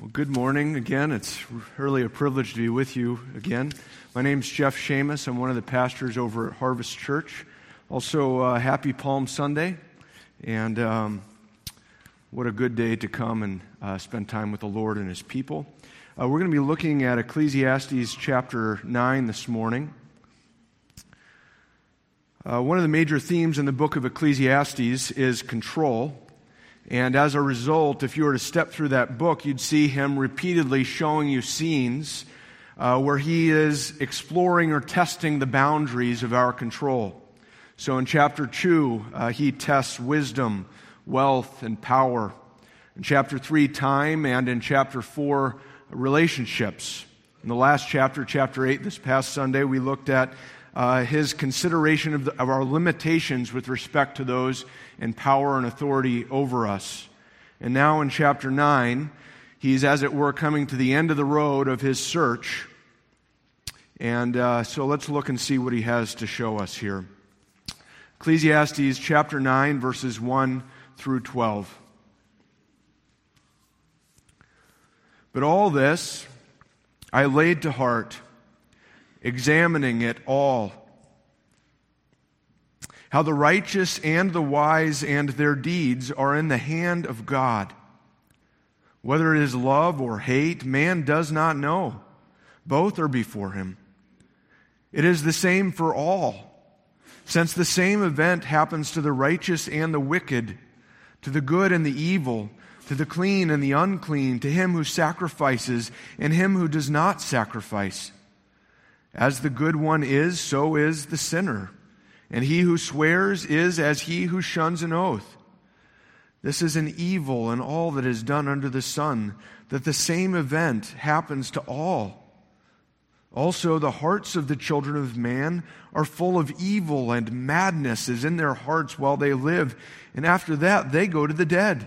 Well, good morning again. It's really a privilege to be with you again. My name's Jeff Shamus. I'm one of the pastors over at Harvest Church. Also, happy Palm Sunday. And what a good day to come and spend time with the Lord and His people. We're going to be looking at Ecclesiastes chapter 9 this morning. One of the major themes in the book of Ecclesiastes is control. And as a result, if you were to step through that book, you'd see him repeatedly showing you scenes where he is exploring or testing the boundaries of our control. So in chapter 2, he tests wisdom, wealth, and power. In chapter 3, time, and in chapter 4, relationships. In the last chapter, chapter 8, this past Sunday, we looked at his consideration of our limitations with respect to those in power and authority over us. And now in chapter 9, he's, as it were, coming to the end of the road of his search. And so let's look and see what he has to show us here. Ecclesiastes chapter 9, verses 1 through 12. But all this I laid to heart, examining it all, how the righteous and the wise and their deeds are in the hand of God. Whether it is love or hate, man does not know. Both are before him. It is the same for all, since the same event happens to the righteous and the wicked, to the good and the evil, to the clean and the unclean, to him who sacrifices and him who does not sacrifice. As the good one is, so is the sinner. And he who swears is as he who shuns an oath. This is an evil in all that is done under the sun, that the same event happens to all. Also, the hearts of the children of man are full of evil, and madness is in their hearts while they live, and after that they go to the dead.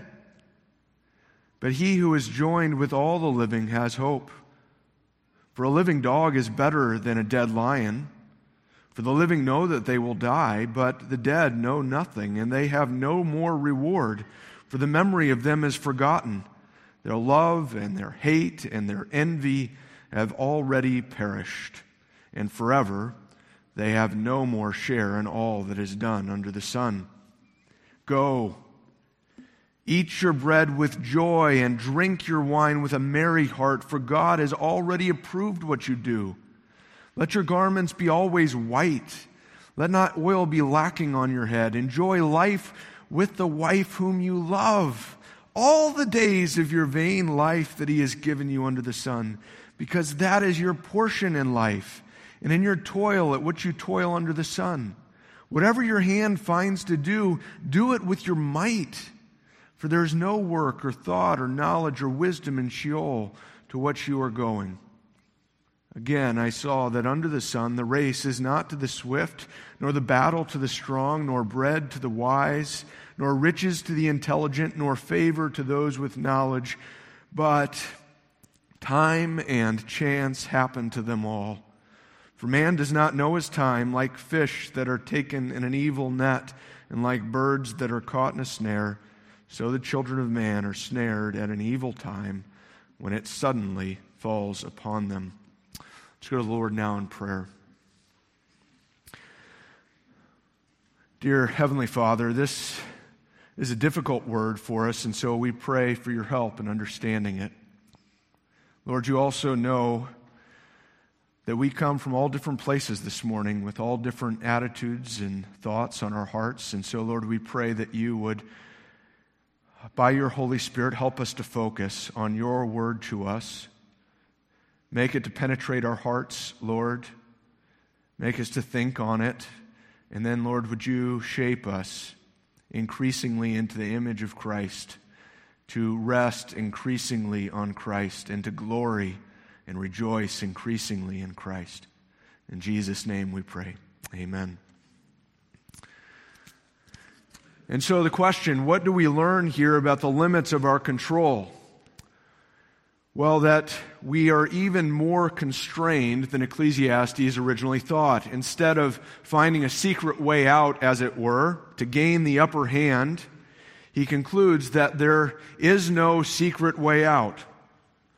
But he who is joined with all the living has hope. For a living dog is better than a dead lion. For the living know that they will die, but the dead know nothing, and they have no more reward, for the memory of them is forgotten. Their love and their hate and their envy have already perished, and forever they have no more share in all that is done under the sun. Go, eat your bread with joy, and drink your wine with a merry heart, for God has already approved what you do. Let your garments be always white. Let not oil be lacking on your head. Enjoy life with the wife whom you love, all the days of your vain life that He has given you under the sun, because that is your portion in life, and in your toil at which you toil under the sun. Whatever your hand finds to do, do it with your might. For there is no work or thought or knowledge or wisdom in Sheol to which you are going. Again, I saw that under the sun the race is not to the swift, nor the battle to the strong, nor bread to the wise, nor riches to the intelligent, nor favor to those with knowledge, but time and chance happen to them all. For man does not know his time, like fish that are taken in an evil net, and like birds that are caught in a snare. So the children of man are snared at an evil time, when it suddenly falls upon them. Let's go to the Lord now in prayer. Dear Heavenly Father, this is a difficult word for us, and so we pray for your help in understanding it. Lord, you also know that we come from all different places this morning with all different attitudes and thoughts on our hearts, and so, Lord, we pray that you would, by your Holy Spirit, help us to focus on your word to us. Make it to penetrate our hearts, Lord. Make us to think on it. And then, Lord, would you shape us increasingly into the image of Christ, to rest increasingly on Christ, and to glory and rejoice increasingly in Christ. In Jesus' name we pray. Amen. And so the question, what do we learn here about the limits of our control? Well, that we are even more constrained than Ecclesiastes originally thought. Instead of finding a secret way out, as it were, to gain the upper hand, he concludes that there is no secret way out.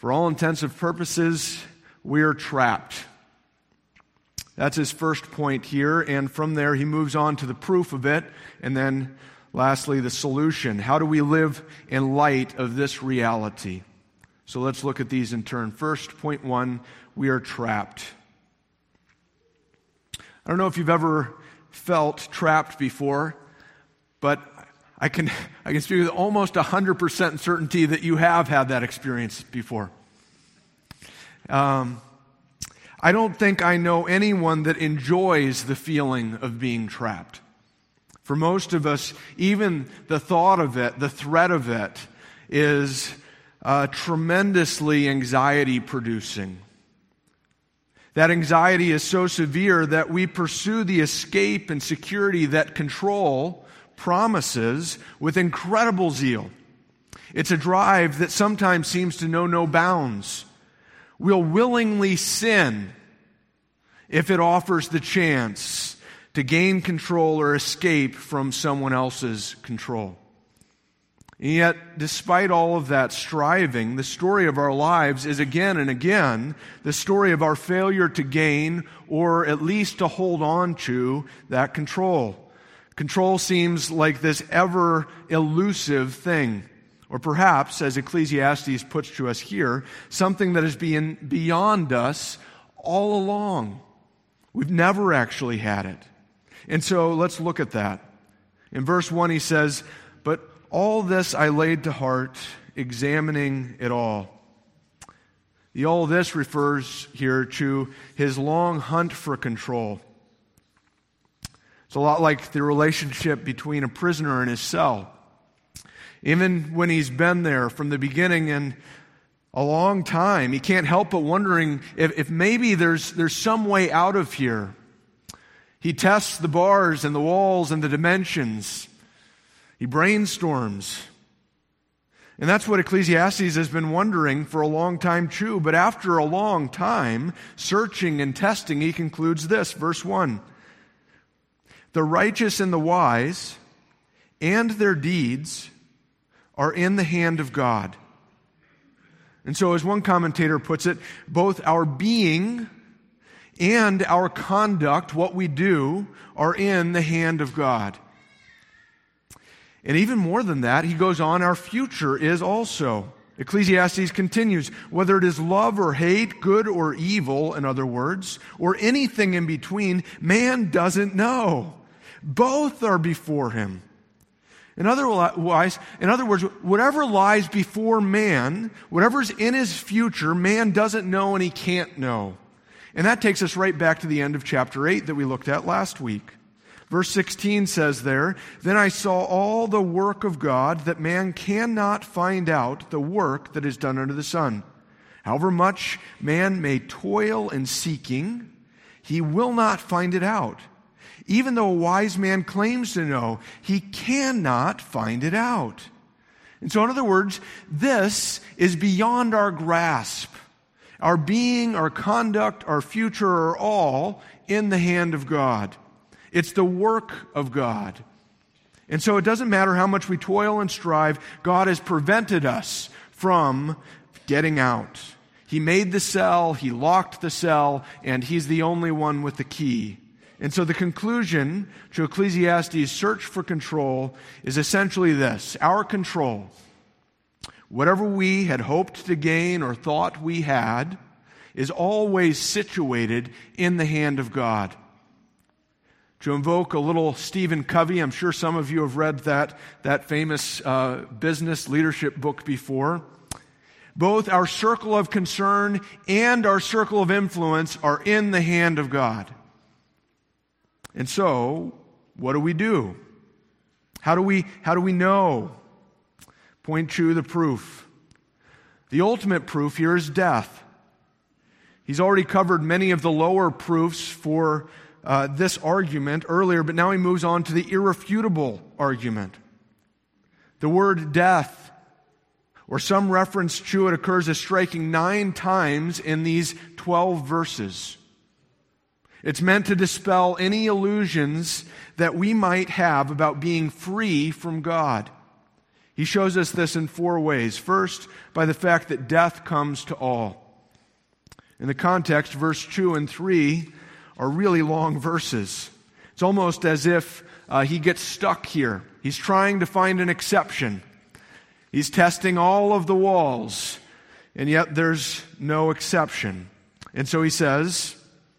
For all intents and purposes, we are trapped. That's his first point here, and from there he moves on to the proof of it, and then lastly the solution. How do we live in light of this reality? So let's look at these in turn. First, point 1, we are trapped. I don't know if you've ever felt trapped before, but I can speak with almost 100% certainty that you have had that experience before. I don't think I know anyone that enjoys the feeling of being trapped. For most of us, even the thought of it, the threat of it, is tremendously anxiety-producing. That anxiety is so severe that we pursue the escape and security that control promises with incredible zeal. It's a drive that sometimes seems to know no bounds. We'll willingly sin if it offers the chance to gain control or escape from someone else's control. And yet, despite all of that striving, the story of our lives is again and again the story of our failure to gain or at least to hold on to that control. Control seems like this ever elusive thing. Or perhaps, as Ecclesiastes puts to us here, something that has been beyond us all along. We've never actually had it. And so let's look at that. In verse 1 he says, "But all this I laid to heart, examining it all." The all this refers here to his long hunt for control. It's a lot like the relationship between a prisoner and his cell. Even when he's been there from the beginning and a long time, he can't help but wondering if maybe there's some way out of here. He tests the bars and the walls and the dimensions. He brainstorms. And that's what Ecclesiastes has been wondering for a long time too. But after a long time, searching and testing, he concludes this, verse 1. "The righteous and the wise and their deeds are in the hand of God." And so, as one commentator puts it, both our being and our conduct, what we do, are in the hand of God. And even more than that, he goes on, our future is also. Ecclesiastes continues, whether it is love or hate, good or evil, in other words, or anything in between, man doesn't know. Both are before him. In other words, whatever lies before man, whatever's in his future, man doesn't know and he can't know. And that takes us right back to the end of chapter 8 that we looked at last week. Verse 16 says there, "Then I saw all the work of God, that man cannot find out the work that is done under the sun. However much man may toil in seeking, he will not find it out. Even though a wise man claims to know, he cannot find it out." And so in other words, this is beyond our grasp. Our being, our conduct, our future are all in the hand of God. It's the work of God. And so it doesn't matter how much we toil and strive, God has prevented us from getting out. He made the cell, He locked the cell, and He's the only one with the key. And so the conclusion to Ecclesiastes' search for control is essentially this. Our control, whatever we had hoped to gain or thought we had, is always situated in the hand of God. To invoke a little Stephen Covey, I'm sure some of you have read that famous business leadership book before. Both our circle of concern and our circle of influence are in the hand of God. And so, what do? How do we know? Point to the proof. The ultimate proof here is death. He's already covered many of the lower proofs for this argument earlier, but now he moves on to the irrefutable argument. The word death, or some reference to it, occurs a striking 9 times in these 12 verses. It's meant to dispel any illusions that we might have about being free from God. He shows us this in 4 ways. First, by the fact that death comes to all. In the context, verse 2 and 3 are really long verses. It's almost as if he gets stuck here. He's trying to find an exception. He's testing all of the walls, and yet there's no exception. And so he says,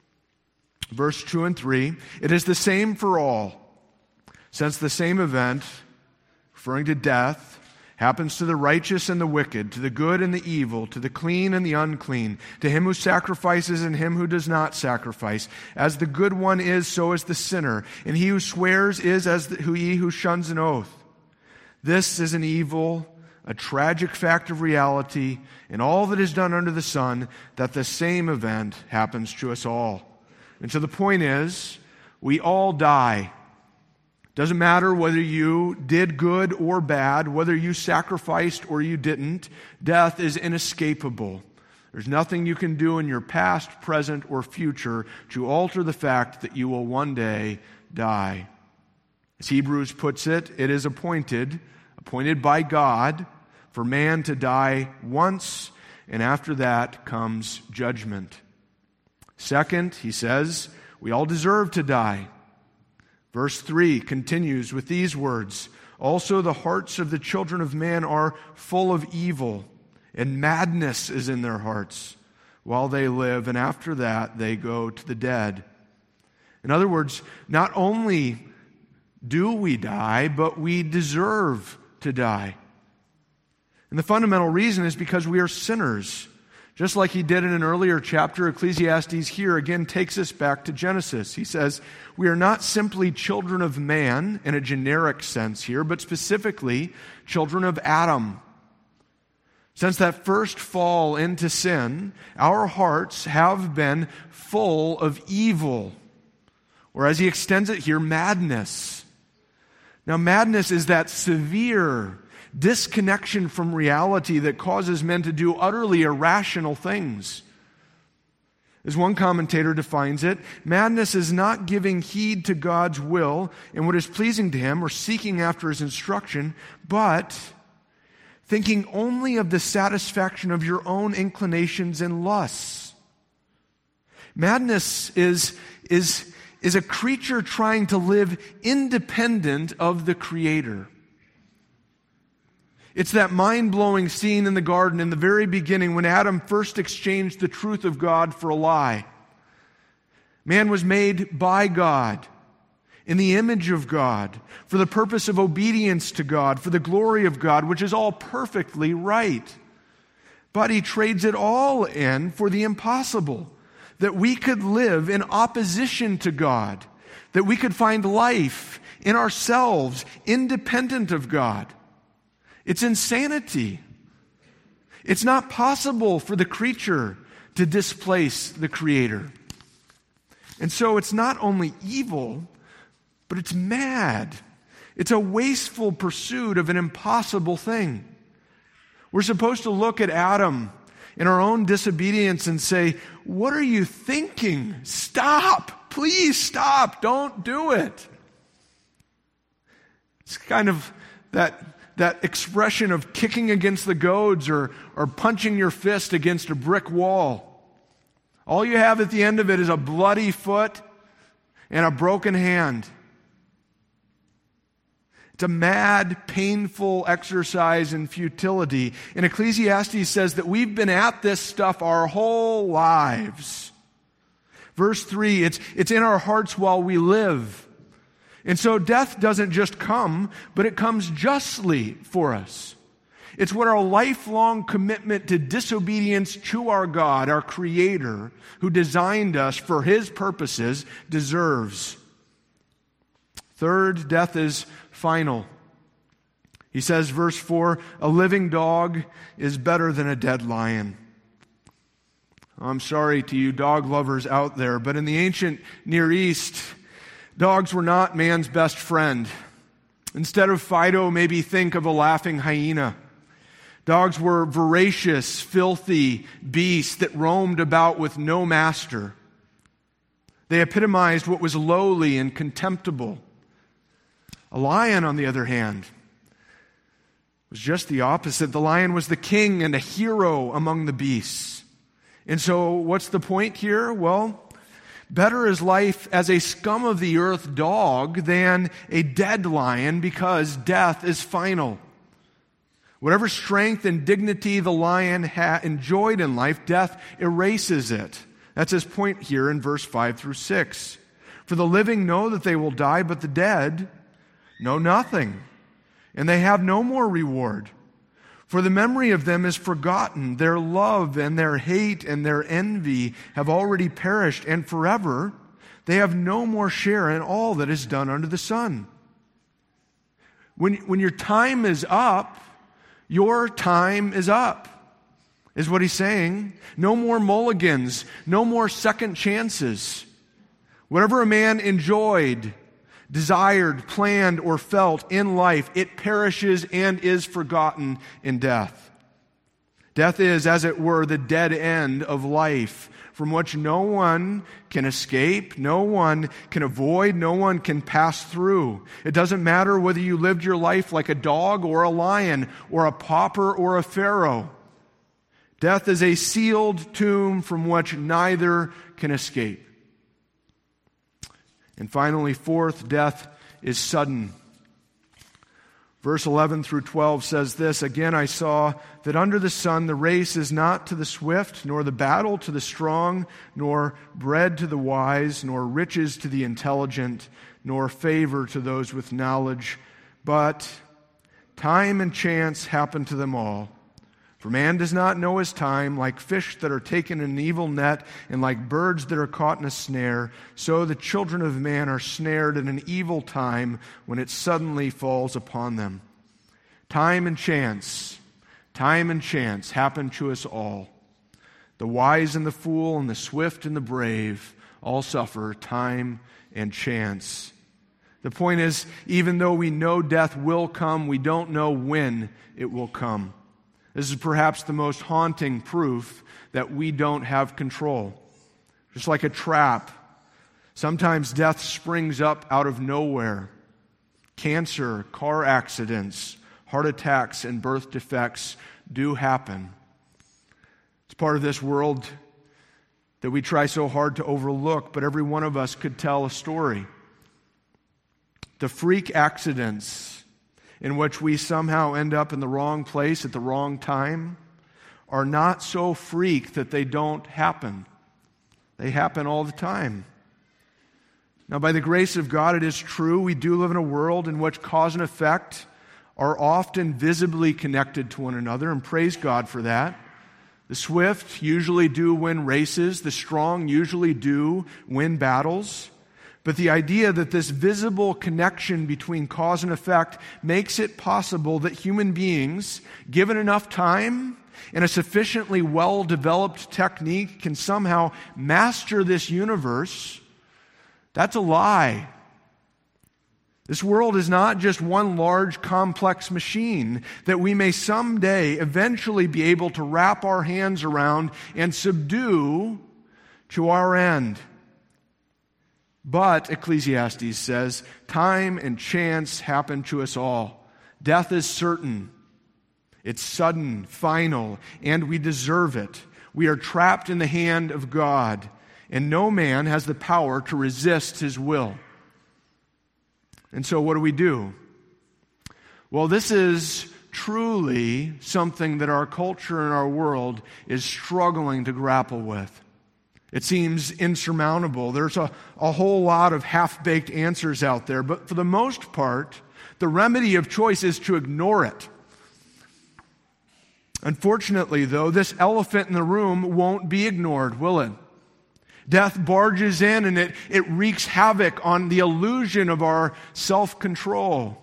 verse 2 and 3, "It is the same for all, since the same event," referring to death, "happens to the righteous and the wicked, to the good and the evil, to the clean and the unclean, to him who sacrifices and him who does not sacrifice. As the good one is, so is the sinner, and he who swears is as he who shuns an oath. This is an evil, a tragic fact of reality, and all that is done under the sun, that the same event happens to us all." And so the point is, we all die. Doesn't matter whether you did good or bad, whether you sacrificed or you didn't, death is inescapable. There's nothing you can do in your past, present, or future to alter the fact that you will one day die. As Hebrews puts it, it is appointed by God for man to die once, and after that comes judgment. Second, he says, we all deserve to die. Verse 3 continues with these words, "Also the hearts of the children of man are full of evil, and madness is in their hearts while they live, and after that they go to the dead." In other words, not only do we die, but we deserve to die. And the fundamental reason is because we are sinners. Just like he did in an earlier chapter, Ecclesiastes here again takes us back to Genesis. He says, we are not simply children of man in a generic sense here, but specifically children of Adam. Since that first fall into sin, our hearts have been full of evil, or as he extends it here, madness. Now, madness is that severe disconnection from reality that causes men to do utterly irrational things. As one commentator defines it, madness is not giving heed to God's will and what is pleasing to Him or seeking after His instruction, but thinking only of the satisfaction of your own inclinations and lusts. Madness is a creature trying to live independent of the Creator. It's that mind-blowing scene in the garden in the very beginning when Adam first exchanged the truth of God for a lie. Man was made by God, in the image of God, for the purpose of obedience to God, for the glory of God, which is all perfectly right. But He trades it all in for the impossible, that we could live in opposition to God, that we could find life in ourselves, independent of God. It's insanity. It's not possible for the creature to displace the Creator. And so it's not only evil, but it's mad. It's a wasteful pursuit of an impossible thing. We're supposed to look at Adam in our own disobedience and say, "What are you thinking? Stop! Please stop! Don't do it!" It's kind of that expression of kicking against the goads or punching your fist against a brick wall. All you have at the end of it is a bloody foot and a broken hand. It's a mad, painful exercise in futility. And Ecclesiastes says that we've been at this stuff our whole lives. Verse 3, it's in our hearts while we live. And so death doesn't just come, but it comes justly for us. It's what our lifelong commitment to disobedience to our God, our Creator, who designed us for His purposes, deserves. Third, death is final. He says, verse 4, "A living dog is better than a dead lion." I'm sorry to you dog lovers out there, but in the ancient Near East, dogs were not man's best friend. Instead of Fido, maybe think of a laughing hyena. Dogs were voracious, filthy beasts that roamed about with no master. They epitomized what was lowly and contemptible. A lion, on the other hand, was just the opposite. The lion was the king and a hero among the beasts. And so what's the point here? Well, better is life as a scum of the earth dog than a dead lion, because death is final. Whatever strength and dignity the lion enjoyed in life, death erases it. That's his point here in verse 5 through 6. For the living know that they will die, but the dead know nothing, and they have no more reward. For the memory of them is forgotten. Their love and their hate and their envy have already perished, and forever they have no more share in all that is done under the sun. When your time is up, your time is up, is what he's saying. No more mulligans, no more second chances. Whatever a man enjoyed, desired, planned, or felt in life, it perishes and is forgotten in death. Death is, as it were, the dead end of life, from which no one can escape, no one can avoid, no one can pass through. It doesn't matter whether you lived your life like a dog or a lion or a pauper or a pharaoh. Death is a sealed tomb from which neither can escape. And finally, fourth, death is sudden. Verse 11 through 12 says this, Again I saw that under the sun the race is not to the swift, nor the battle to the strong, nor bread to the wise, nor riches to the intelligent, nor favor to those with knowledge. But time and chance happen to them all. For man does not know his time, like fish that are taken in an evil net, and like birds that are caught in a snare, so the children of man are snared in an evil time when it suddenly falls upon them. Time and chance happen to us all. The wise and the fool, and the swift and the brave, all suffer time and chance. The point is, even though we know death will come, we don't know when it will come. This is perhaps the most haunting proof that we don't have control. Just like a trap, sometimes death springs up out of nowhere. Cancer, car accidents, heart attacks, and birth defects do happen. It's part of this world that we try so hard to overlook, but every one of us could tell a story. The freak accidents in which we somehow end up in the wrong place at the wrong time are not so freak that they don't happen. They happen all the time. Now, by the grace of God, it is true we do live in a world in which cause and effect are often visibly connected to one another, and praise God for that. The swift usually do win races. The strong usually do win battles. But the idea that this visible connection between cause and effect makes it possible that human beings, given enough time and a sufficiently well-developed technique, can somehow master this universe, that's a lie. This world is not just one large, complex machine that we may someday eventually be able to wrap our hands around and subdue to our end. But, Ecclesiastes says, time and chance happen to us all. Death is certain. It's sudden, final, and we deserve it. We are trapped in the hand of God, and no man has the power to resist His will. And so what do? Well, this is truly something that our culture and our world is struggling to grapple with. It seems insurmountable. There's a whole lot of half-baked answers out there, but for the most part, the remedy of choice is to ignore it. Unfortunately, though, this elephant in the room won't be ignored, will it? Death barges in and it wreaks havoc on the illusion of our self-control.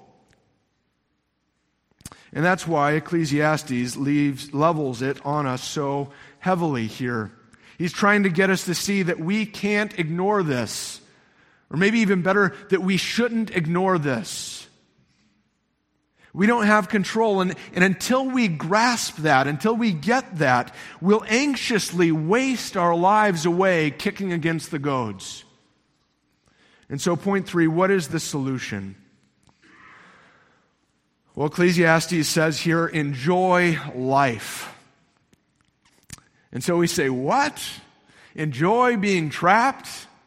And that's why Ecclesiastes levels it on us so heavily here. He's trying to get us to see that we can't ignore this. Or maybe even better, that we shouldn't ignore this. We don't have control, and until we grasp that, until we get that, we'll anxiously waste our lives away kicking against the goads. And so point 3, what is the solution? Well, Ecclesiastes says here, enjoy life. And so we say, what? Enjoy being trapped?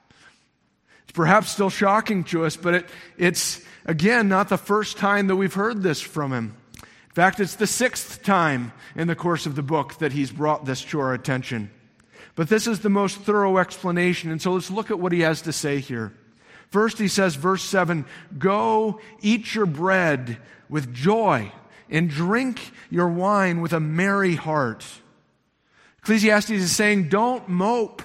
It's perhaps still shocking to us, but it's, again, not the first time that we've heard this from him. In fact, it's the 6th time in the course of the book that he's brought this to our attention. But this is the most thorough explanation, and so let's look at what he has to say here. First, he says, verse 7, go eat your bread with joy and drink your wine with a merry heart. Ecclesiastes is saying, don't mope.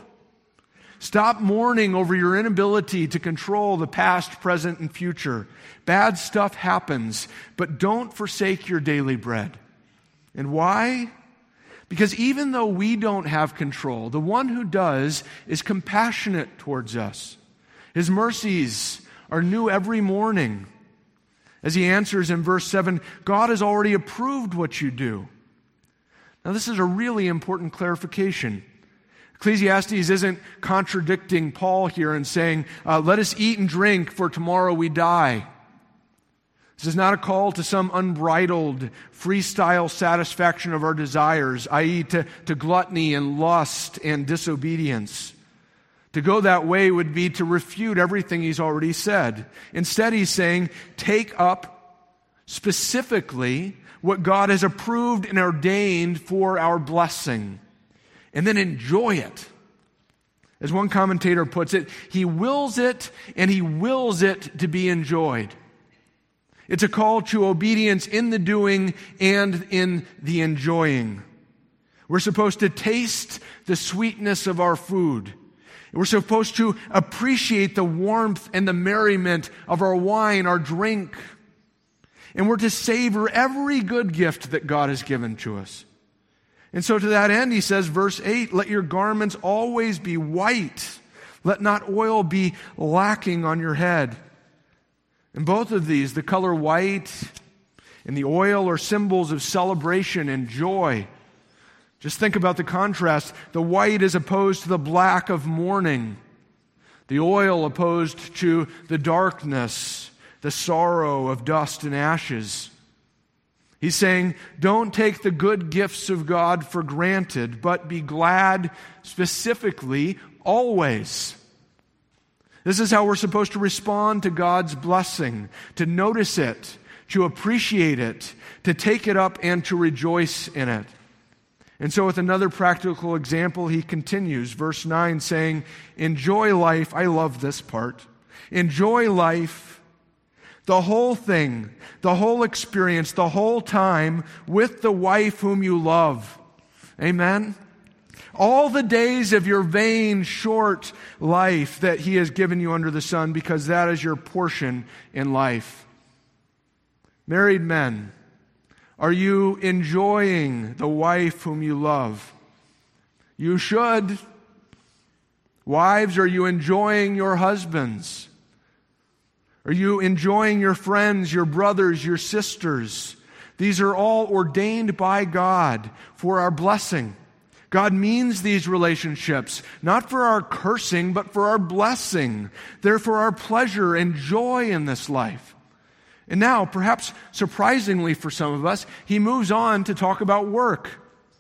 Stop mourning over your inability to control the past, present, and future. Bad stuff happens, but don't forsake your daily bread. And why? Because even though we don't have control, the one who does is compassionate towards us. His mercies are new every morning. As he answers in verse 7, God has already approved what you do. Now, this is a really important clarification. Ecclesiastes isn't contradicting Paul here and saying, let us eat and drink, for tomorrow we die. This is not a call to some unbridled, freestyle satisfaction of our desires, i.e. to gluttony and lust and disobedience. To go that way would be to refute everything he's already said. Instead, he's saying, take up specifically what God has approved and ordained for our blessing, and then enjoy it. As one commentator puts it, he wills it and he wills it to be enjoyed. It's a call to obedience in the doing and in the enjoying. We're supposed to taste the sweetness of our food. We're supposed to appreciate the warmth and the merriment of our wine, our drink. And we're to savor every good gift that God has given to us. And so to that end, he says, verse 8, let your garments always be white. Let not oil be lacking on your head. And both of these, the color white and the oil, are symbols of celebration and joy. Just think about the contrast. The white is opposed to the black of mourning. The oil opposed to the darkness, the sorrow of dust and ashes. He's saying, don't take the good gifts of God for granted, but be glad specifically always. This is how we're supposed to respond to God's blessing, to notice it, to appreciate it, to take it up, and to rejoice in it. And so with another practical example, he continues, verse 9, saying, enjoy life. I love this part. Enjoy life, the whole thing, the whole experience, the whole time with the wife whom you love. Amen? All the days of your vain, short life that he has given you under the sun, because that is your portion in life. Married men, are you enjoying the wife whom you love? You should. Wives, are you enjoying your husbands? Are you enjoying your friends, your brothers, your sisters? These are all ordained by God for our blessing. God means these relationships, not for our cursing, but for our blessing. They're for our pleasure and joy in this life. And now, perhaps surprisingly for some of us, he moves on to talk about work.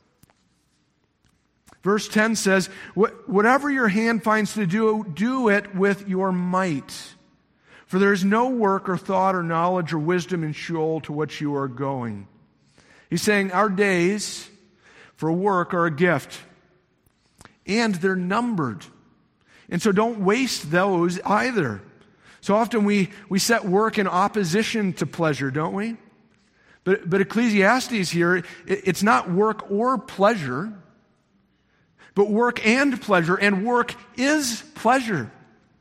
Verse 10 says, whatever your hand finds to do, do it with your might. For there is no work or thought or knowledge or wisdom in Sheol to which you are going. He's saying our days for work are a gift, and they're numbered. And so don't waste those either. So often we set work in opposition to pleasure, don't we? But Ecclesiastes here, it's not work or pleasure, but work and pleasure, and work is pleasure.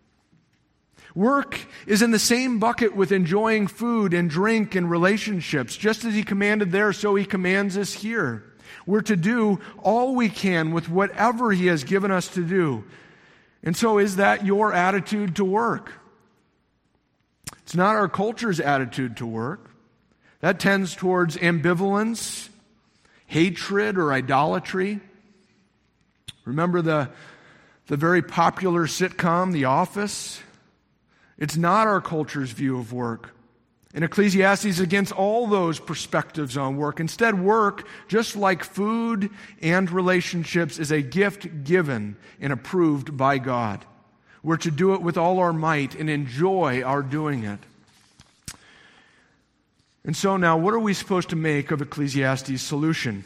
Work is in the same bucket with enjoying food and drink and relationships. Just as he commanded there, so he commands us here. We're to do all we can with whatever he has given us to do. And so is that your attitude to work? It's not our culture's attitude to work. That tends towards ambivalence, hatred, or idolatry. Remember the very popular sitcom, The Office? It's not our culture's view of work. And Ecclesiastes is against all those perspectives on work. Instead, work, just like food and relationships, is a gift given and approved by God. We're to do it with all our might and enjoy our doing it. And so now, what are we supposed to make of Ecclesiastes' solution?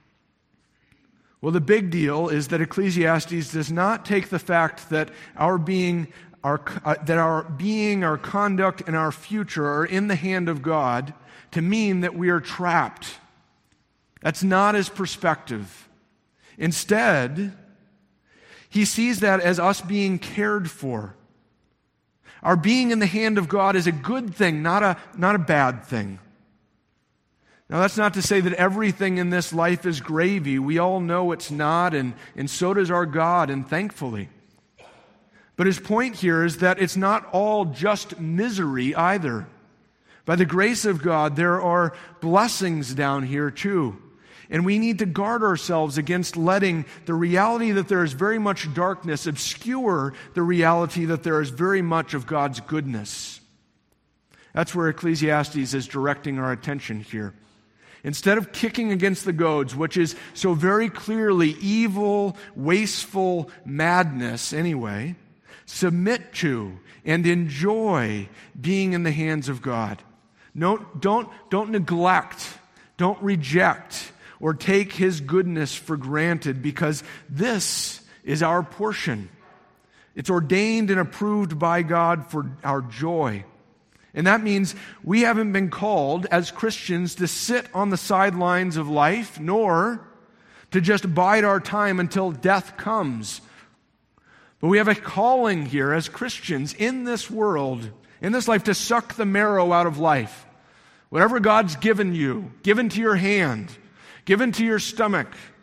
Well, the big deal is that Ecclesiastes does not take the fact that our being, our conduct, and our future are in the hand of God to mean that we are trapped. That's not his perspective. Instead, he sees that as us being cared for. Our being in the hand of God is a good thing, not a bad thing. Now, that's not to say that everything in this life is gravy. We all know it's not, and so does our God, and thankfully. But his point here is that it's not all just misery either. By the grace of God, there are blessings down here too. And we need to guard ourselves against letting the reality that there is very much darkness obscure the reality that there is very much of God's goodness. That's where Ecclesiastes is directing our attention here. Instead of kicking against the goads, which is so very clearly evil, wasteful madness anyway, submit to and enjoy being in the hands of God. No, don't neglect, don't reject, or take his goodness for granted, because this is our portion. It's ordained and approved by God for our joy. And that means we haven't been called as Christians to sit on the sidelines of life, nor to just bide our time until death comes. But we have a calling here as Christians in this world, in this life, to suck the marrow out of life. Whatever God's given you, given to your hand, given to your stomach.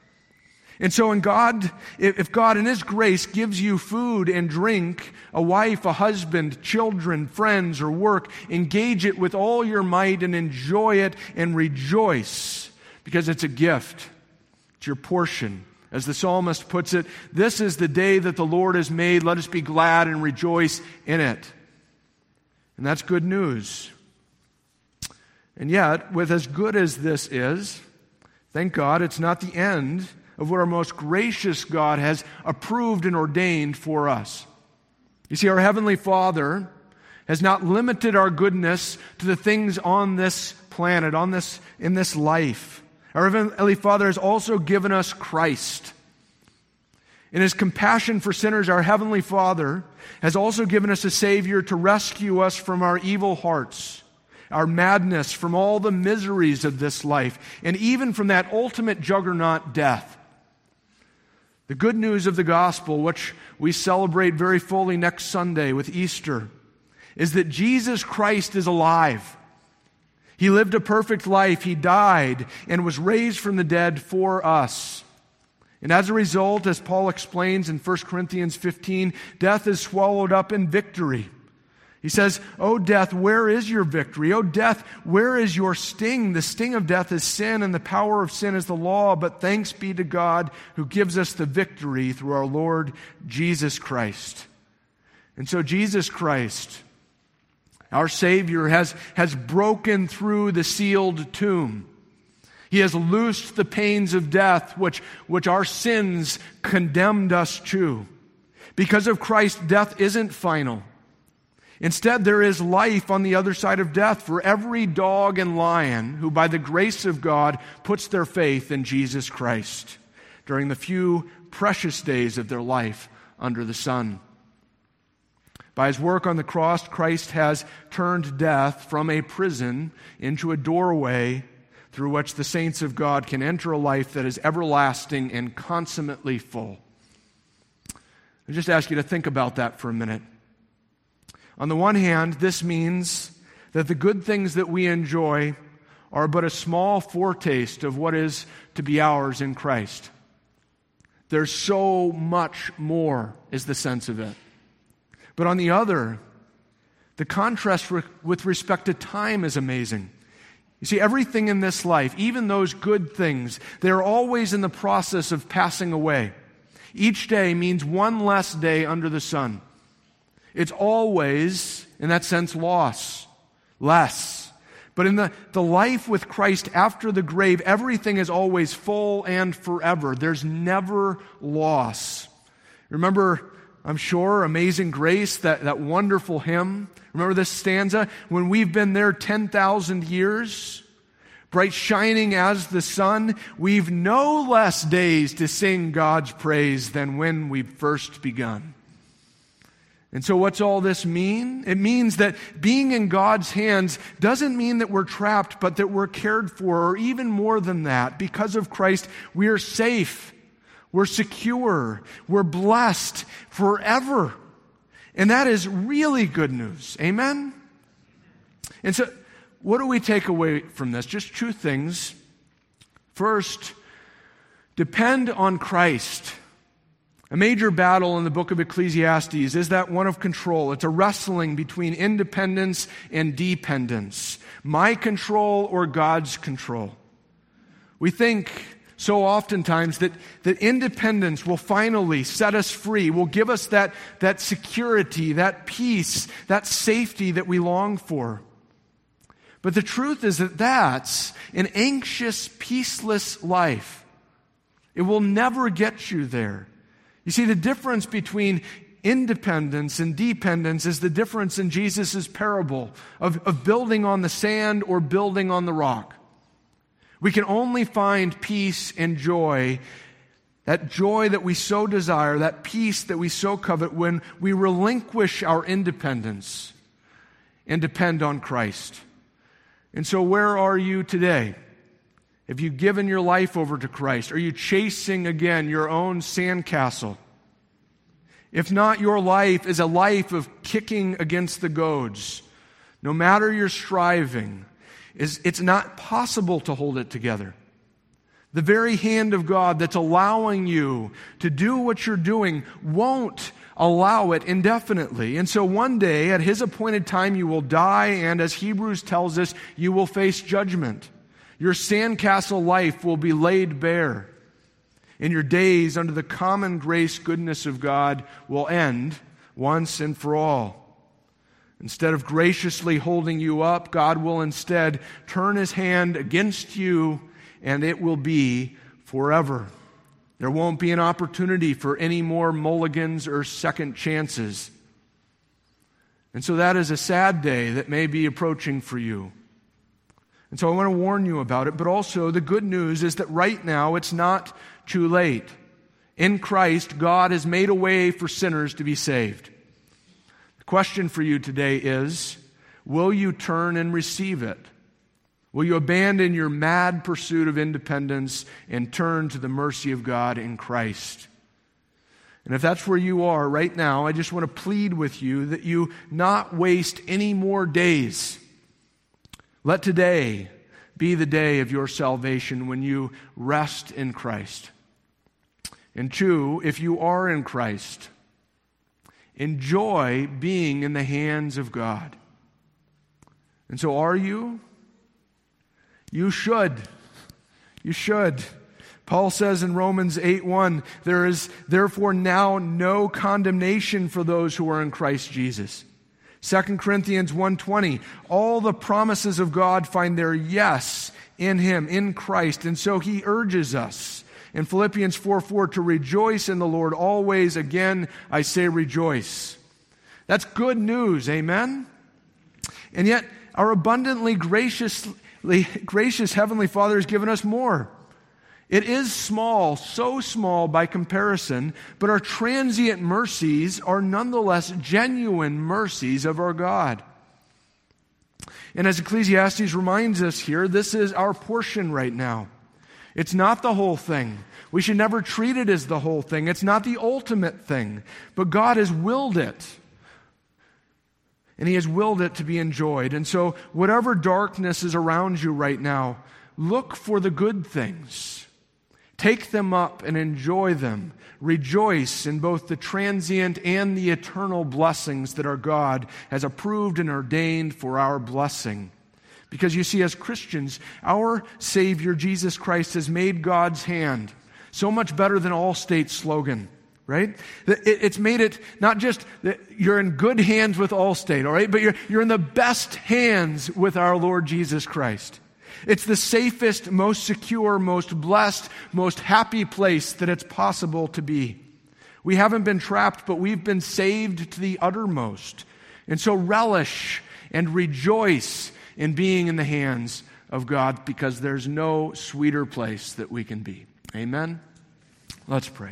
And so if God in his grace gives you food and drink, a wife, a husband, children, friends, or work, engage it with all your might and enjoy it and rejoice, because it's a gift. It's your portion. As the psalmist puts it, this is the day that the Lord has made. Let us be glad and rejoice in it. And that's good news. And yet, with as good as this is, thank God, it's not the end of what our most gracious God has approved and ordained for us. You see, our Heavenly Father has not limited our goodness to the things on this planet, in this life. Our Heavenly Father has also given us Christ. In his compassion for sinners, our Heavenly Father has also given us a Savior to rescue us from our evil hearts, our madness, from all the miseries of this life, and even from that ultimate juggernaut, death. The good news of the gospel, which we celebrate very fully next Sunday with Easter, is that Jesus Christ is alive. He lived a perfect life. He died and was raised from the dead for us. And as a result, as Paul explains in 1 Corinthians 15, death is swallowed up in victory. He says, "O death, where is your victory? O death, where is your sting? The sting of death is sin, and the power of sin is the law. But thanks be to God who gives us the victory through our Lord Jesus Christ." And so Jesus Christ, our Savior, has broken through the sealed tomb. He has loosed the pains of death, which our sins condemned us to. Because of Christ, death isn't final. Instead, there is life on the other side of death for every dog and lion who, by the grace of God, puts their faith in Jesus Christ during the few precious days of their life under the sun. By his work on the cross, Christ has turned death from a prison into a doorway through which the saints of God can enter a life that is everlasting and consummately full. I just ask you to think about that for a minute. On the one hand, this means that the good things that we enjoy are but a small foretaste of what is to be ours in Christ. There's so much more, is the sense of it. But on the other, the contrast with respect to time is amazing. You see, everything in this life, even those good things, they're always in the process of passing away. Each day means one less day under the sun. It's always, in that sense, loss, less, But in the life with Christ after the grave, everything is always full and forever. There's never loss. Remember, I'm sure, Amazing Grace, that wonderful hymn. Remember this stanza? When we've been there 10,000 years, bright shining as the sun, we've no less days to sing God's praise than when we've first begun. And so what's all this mean? It means that being in God's hands doesn't mean that we're trapped, but that we're cared for, or even more than that. Because of Christ, we are safe, we're secure, we're blessed forever. And that is really good news. Amen? And so, what do we take away from this? Just two things. First, depend on Christ. A major battle in the book of Ecclesiastes is that one of control. It's a wrestling between independence and dependence. My control or God's control. We think so oftentimes that independence will finally set us free, will give us that security, that peace, that safety that we long for. But the truth is that that's an anxious, peaceless life. It will never get you there. You see, the difference between independence and dependence is the difference in Jesus' parable of building on the sand or building on the rock. We can only find peace and joy, that joy that we so desire, that peace that we so covet, when we relinquish our independence and depend on Christ. And so where are you today? Have you given your life over to Christ? Are you chasing again your own sandcastle? If not, your life is a life of kicking against the goads. No matter your striving, it's not possible to hold it together. The very hand of God that's allowing you to do what you're doing won't allow it indefinitely. And so one day, at His appointed time, you will die, and as Hebrews tells us, you will face judgment. Your sandcastle life will be laid bare, and your days under the common grace goodness of God will end once and for all. Instead of graciously holding you up, God will instead turn His hand against you, and it will be forever. There won't be an opportunity for any more mulligans or second chances. And so that is a sad day that may be approaching for you. And so I want to warn you about it, but also the good news is that right now it's not too late. In Christ, God has made a way for sinners to be saved. The question for you today is, will you turn and receive it? Will you abandon your mad pursuit of independence and turn to the mercy of God in Christ? And if that's where you are right now, I just want to plead with you that you not waste any more days. Let today be the day of your salvation when you rest in Christ. And two, if you are in Christ, enjoy being in the hands of God. And so are you? You should. You should. Paul says in Romans 8:1, there is therefore now no condemnation for those who are in Christ Jesus. 2 Corinthians 1:20, all the promises of God find their yes in Him, in Christ. And so He urges us in Philippians 4:4 to rejoice in the Lord always. Again, I say rejoice. That's good news, amen? And yet, our abundantly gracious Heavenly Father has given us more. It is small, so small by comparison, but our transient mercies are nonetheless genuine mercies of our God. And as Ecclesiastes reminds us here, this is our portion right now. It's not the whole thing. We should never treat it as the whole thing. It's not the ultimate thing, but God has willed it. And He has willed it to be enjoyed. And so whatever darkness is around you right now, look for the good things. Take them up and enjoy them. Rejoice in both the transient and the eternal blessings that our God has approved and ordained for our blessing. Because you see, as Christians, our Savior, Jesus Christ, has made God's hand so much better than Allstate's slogan. right? It's made it not just that you're in good hands with Allstate, all right? But you're in the best hands with our Lord Jesus Christ. It's the safest, most secure, most blessed, most happy place that it's possible to be. We haven't been trapped, but we've been saved to the uttermost. And so relish and rejoice in being in the hands of God, because there's no sweeter place that we can be. Amen? Let's pray.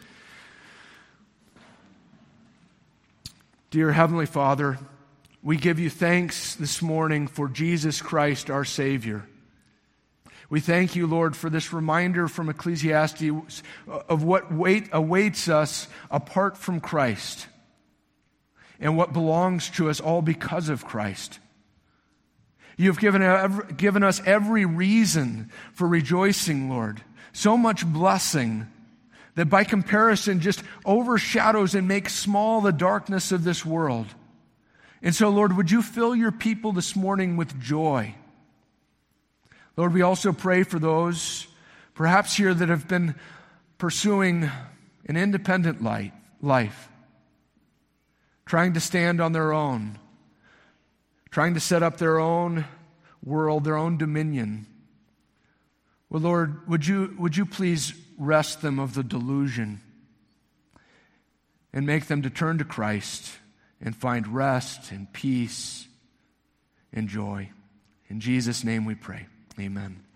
Dear Heavenly Father, we give you thanks this morning for Jesus Christ, our Savior. We thank you, Lord, for this reminder from Ecclesiastes of what awaits us apart from Christ and what belongs to us all because of Christ. You've given us every reason for rejoicing, Lord. So much blessing that by comparison just overshadows and makes small the darkness of this world. And so, Lord, would you fill your people this morning with joy? Lord, we also pray for those perhaps here that have been pursuing an independent life, trying to stand on their own, trying to set up their own world, their own dominion. Well, Lord, would you please wrest them of the delusion and make them to turn to Christ and find rest and peace and joy. In Jesus' name we pray. Amen.